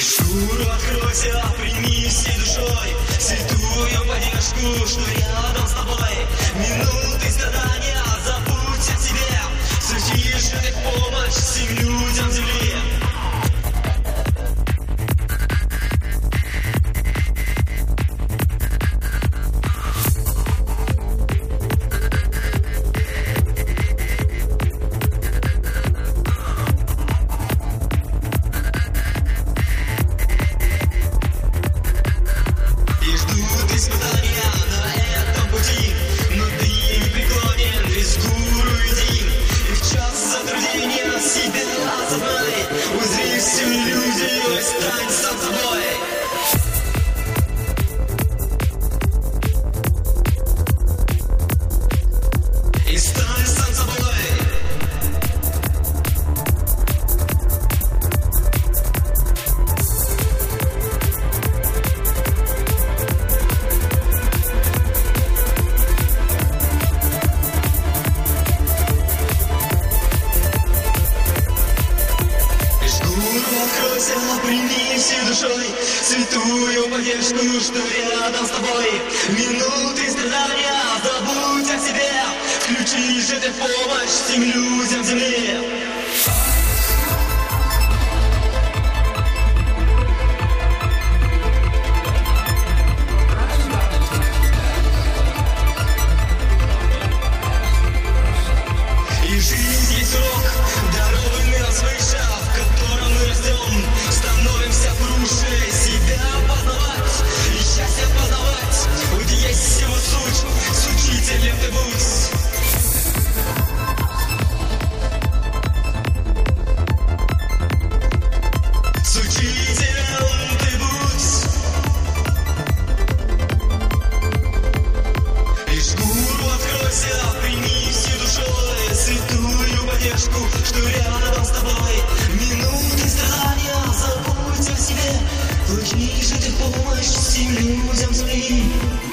Шуру откройся, прими всей душой святую поддержку, что рядом с тобой. Минуты страдания, забудь о себе, сучишь ты в помощь всем людям земли. Испытания на этом пути, но ты не преклонен, весь гуру един. И в час затруднения себя осознай, узри всю иллюзию и стань сам собой. И стань сам собой. Откройся, прими всей душой святую поддержку, что рядом с тобой. Минуты страдания, забудь о себе, включи же ты в помощь всем людям земли. И жизнь есть урок, дарованный нам свыше, в котором мы растем, становимся круче, себя познавать и счастье познавать. Вот есть его суть, с учителем ты будь. С учителем ты будь. И шкуру откройся, прими всей душой святую поддержку, что рядом с тобой. Минуты страдания, забудь о себе, возьми же ты помощь всем людям земли.